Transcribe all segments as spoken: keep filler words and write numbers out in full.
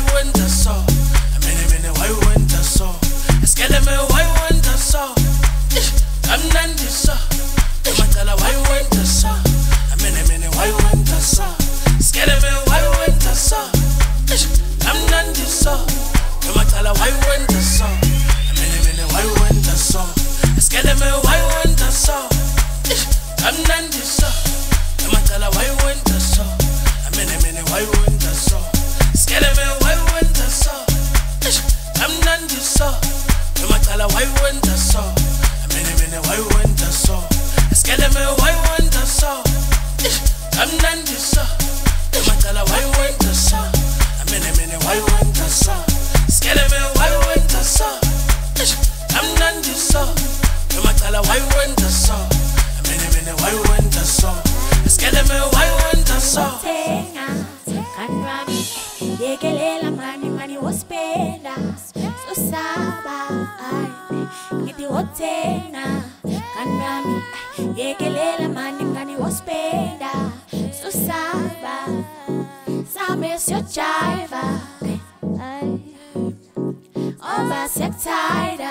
went so? A minute, minute, why went so? A skeleton, why went so? I'm not this so. The matala, why went so? A minute, minute, why went so? Skeleton, why went so? I'm not this so. The matala, why went so? A minute, minute, why went so? A skeleton, why went so? I'm not this so. The matala, why went so? A minute, minute, why went so? Skeleton, why went so? I'm not this so. The matala, why went so? A minute, minute, why went so? Skeleton, why went so? I'm not this so. The matala, why went so? A minute, minute, why went so? Skeleton, why went so? I'm not this so. The matala, why went so? A minute, minute, why went so? Skeleton, why went so? Yekelela mani mani wospenda susaba ngiti wotena kanami yekelela mani mani wospenda susaba same sio chaiva oba sektaida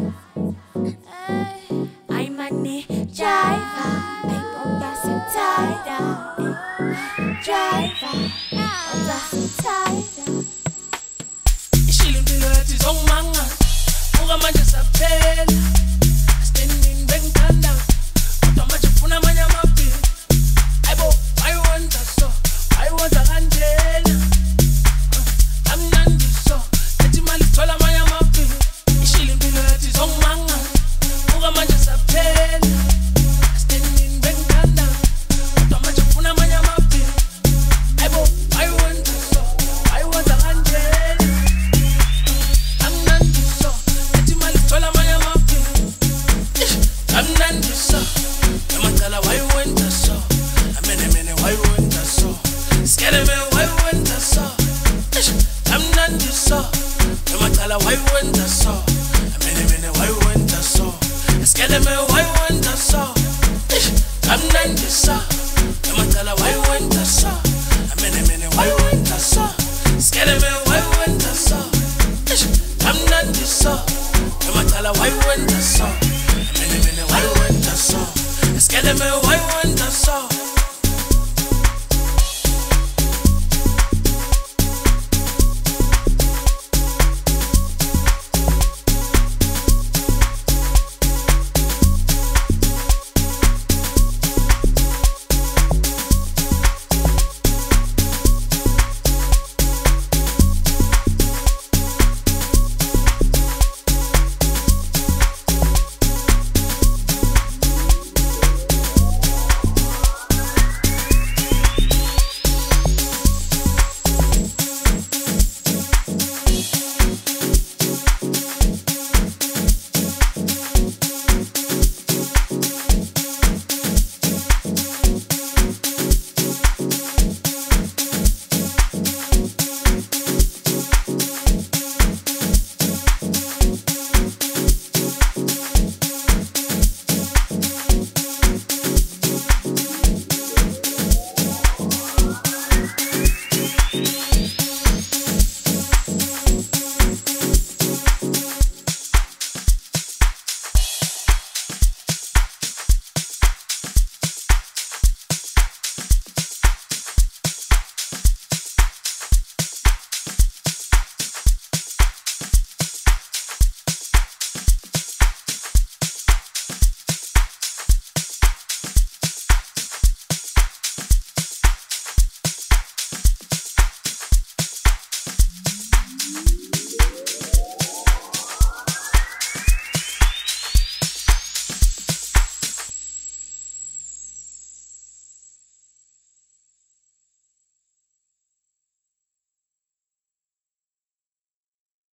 ai mani chaiva ai oba sektaida chaiva Ishilin pilati zongmanga Muga manje sapela Standing bengtanda Kuta manje funa manya mapi Aibo, I want a so I want a kanjena I'm nandi so Neti mali tola manya mapi Ishilin pilati zongmanga Muga manje sapela Standing bengtanda Kuta manje funa manya mapi Aibo, I want a so I want a kanjena I'm nandi so Neti mali tola manya mapi I'm nandi so Yamatala why went so A mene mene why went so Skele me why went so I'm nandi so Yamatala why went so A mene mene why went so Skele me why went so I'm nandi so Yamatala why went so A mene mene why went so Skele me why went so I'm nandi so Yamatala why went so A mene mene why went so Skele me why went